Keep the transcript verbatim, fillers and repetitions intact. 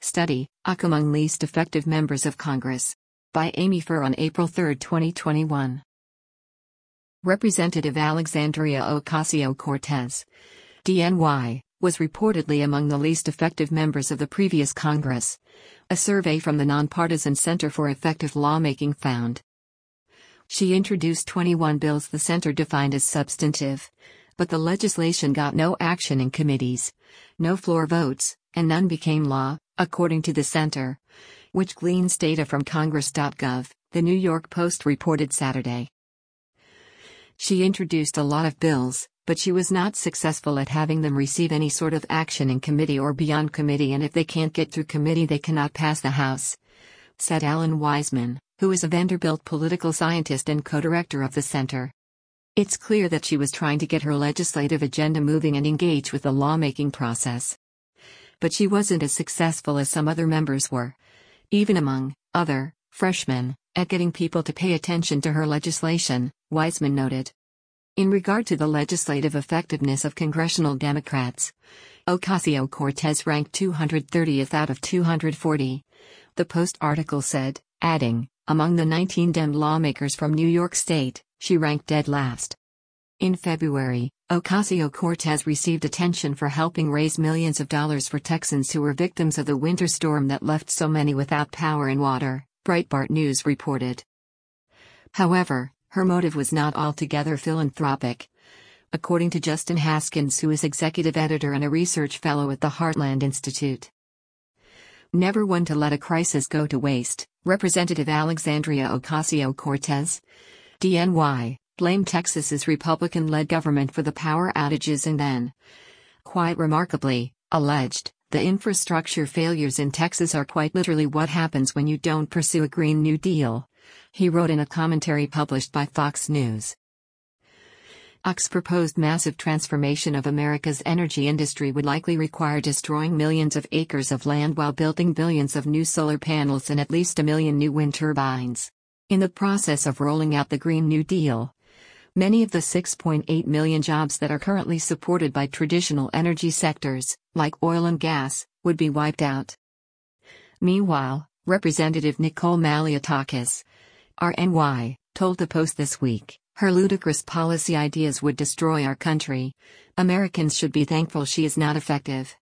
Study, U C among least effective members of Congress. By Amy Furr on April third, twenty twenty-one. Representative Alexandria Ocasio-Cortez, D N Y, was reportedly among the least effective members of the previous Congress, a survey from the Nonpartisan Center for Effective Lawmaking found. She introduced twenty-one bills the center defined as substantive, but the legislation got no action in committees, no floor votes, and none became law, according to the center, which gleans data from Congress dot gov, the New York Post reported Saturday. She introduced a lot of bills, but she was not successful at having them receive any sort of action in committee or beyond committee, and if they can't get through committee they cannot pass the House, said Alan Wiseman, who is a Vanderbilt political scientist and co-director of the center. It's clear that she was trying to get her legislative agenda moving and engage with the lawmaking process. But she wasn't as successful as some other members were, even among other freshmen, at getting people to pay attention to her legislation, Wiseman noted. In regard to the legislative effectiveness of congressional Democrats, Ocasio-Cortez ranked two hundred thirtieth out of two hundred forty, the Post article said, adding, among the nineteen Dem lawmakers from New York State, she ranked dead last. In February, Ocasio-Cortez received attention for helping raise millions of dollars for Texans who were victims of the winter storm that left so many without power and water, Breitbart News reported. However, her motive was not altogether philanthropic. According to Justin Haskins, who is executive editor and a research fellow at the Heartland Institute. Never one to let a crisis go to waste, Representative Alexandria Ocasio-Cortez, D N Y, blamed Texas's Republican-led government for the power outages and then, quite remarkably, alleged, the infrastructure failures in Texas are quite literally what happens when you don't pursue a Green New Deal, he wrote in a commentary published by Fox News. U C's proposed massive transformation of America's energy industry would likely require destroying millions of acres of land while building billions of new solar panels and at least a million new wind turbines. In the process of rolling out the Green New Deal, many of the six point eight million jobs that are currently supported by traditional energy sectors, like oil and gas, would be wiped out. Meanwhile, Representative Nicole Malliotakis, R N Y, told the Post this week, her ludicrous policy ideas would destroy our country. Americans should be thankful she is not effective.